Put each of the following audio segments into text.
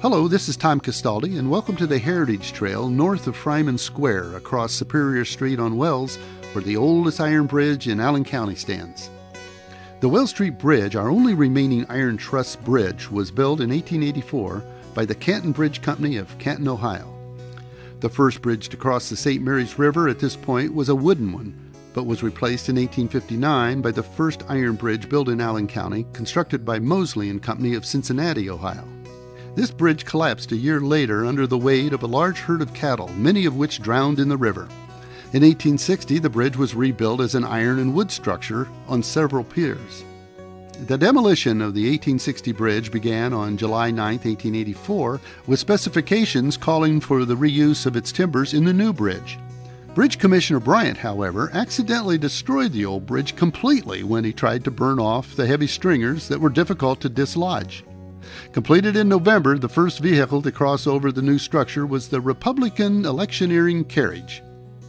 Hello, this is Tom Castaldi, and welcome to the Heritage Trail north of Fryman Square across Superior Street on Wells, where the oldest iron bridge in Allen County stands. The Wells Street Bridge, our only remaining iron truss bridge, was built in 1884 by the Canton Bridge Company of Canton, Ohio. The first bridge to cross the St. Mary's River at this point was a wooden one, but was replaced in 1859 by the first iron bridge built in Allen County, constructed by Mosley and Company of Cincinnati, Ohio. This bridge collapsed a year later under the weight of a large herd of cattle, many of which drowned in the river. In 1860, the bridge was rebuilt as an iron and wood structure on several piers. The demolition of the 1860 bridge began on July 9, 1884, with specifications calling for the reuse of its timbers in the new bridge. Bridge Commissioner Bryant, however, accidentally destroyed the old bridge completely when he tried to burn off the heavy stringers that were difficult to dislodge. Completed in November, the first vehicle to cross over the new structure was the Republican electioneering carriage.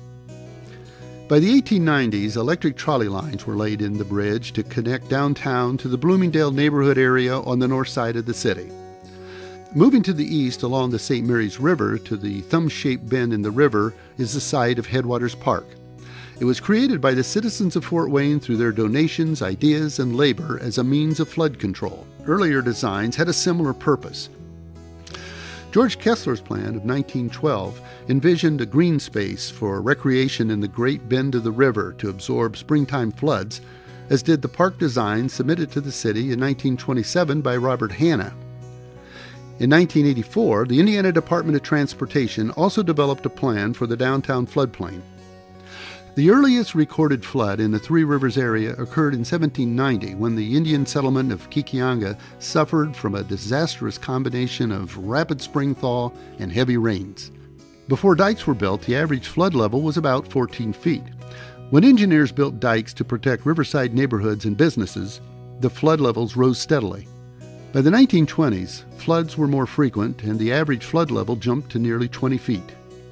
By the 1890s, electric trolley lines were laid in the bridge to connect downtown to the Bloomingdale neighborhood area on the north side of the city. Moving to the east along the St. Mary's River to the thumb-shaped bend in the river is the site of Headwaters Park. It was created by the citizens of Fort Wayne through their donations, ideas, and labor as a means of flood control. Earlier designs had a similar purpose. George Kessler's plan of 1912 envisioned a green space for recreation in the great bend of the river to absorb springtime floods, as did the park design submitted to the city in 1927 by Robert Hanna. In 1984, the Indiana Department of Transportation also developed a plan for the downtown floodplain. The earliest recorded flood in the Three Rivers area occurred in 1790 when the Indian settlement of Kikianga suffered from a disastrous combination of rapid spring thaw and heavy rains. Before dikes were built, the average flood level was about 14 feet. When engineers built dikes to protect riverside neighborhoods and businesses, the flood levels rose steadily. By the 1920s, floods were more frequent and the average flood level jumped to nearly 20 feet.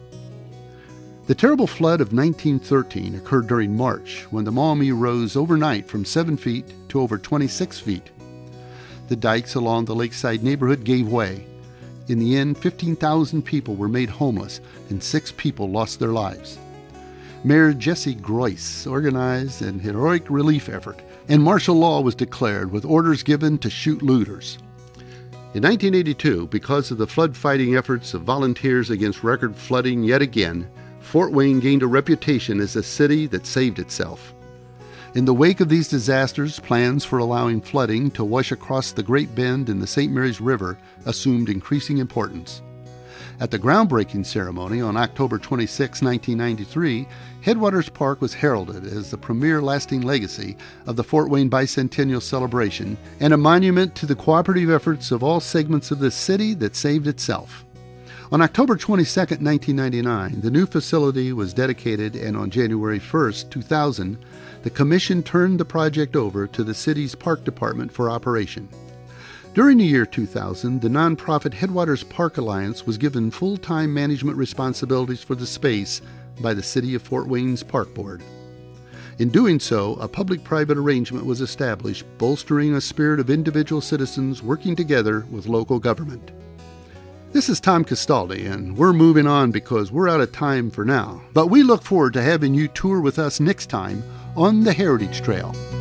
The terrible flood of 1913 occurred during March, when the Maumee rose overnight from 7 feet to over 26 feet. The dikes along the lakeside neighborhood gave way. In the end, 15,000 people were made homeless and 6 people lost their lives. Mayor Jesse Groyce organized an heroic relief effort, and martial law was declared with orders given to shoot looters. In 1982, because of the flood fighting efforts of volunteers against record flooding yet again, Fort Wayne gained a reputation as a city that saved itself. In the wake of these disasters, plans for allowing flooding to wash across the Great Bend in the St. Mary's River assumed increasing importance. At the groundbreaking ceremony on October 26, 1993, Headwaters Park was heralded as the premier lasting legacy of the Fort Wayne Bicentennial celebration and a monument to the cooperative efforts of all segments of the city that saved itself. On October 22, 1999, the new facility was dedicated, and on January 1, 2000, the Commission turned the project over to the city's Park Department for operation. During the year 2000, the nonprofit Headwaters Park Alliance was given full-time management responsibilities for the space by the City of Fort Wayne's Park Board. In doing so, a public-private arrangement was established, bolstering a spirit of individual citizens working together with local government. This is Tom Castaldi, and we're moving on because we're out of time for now. But we look forward to having you tour with us next time on the Heritage Trail.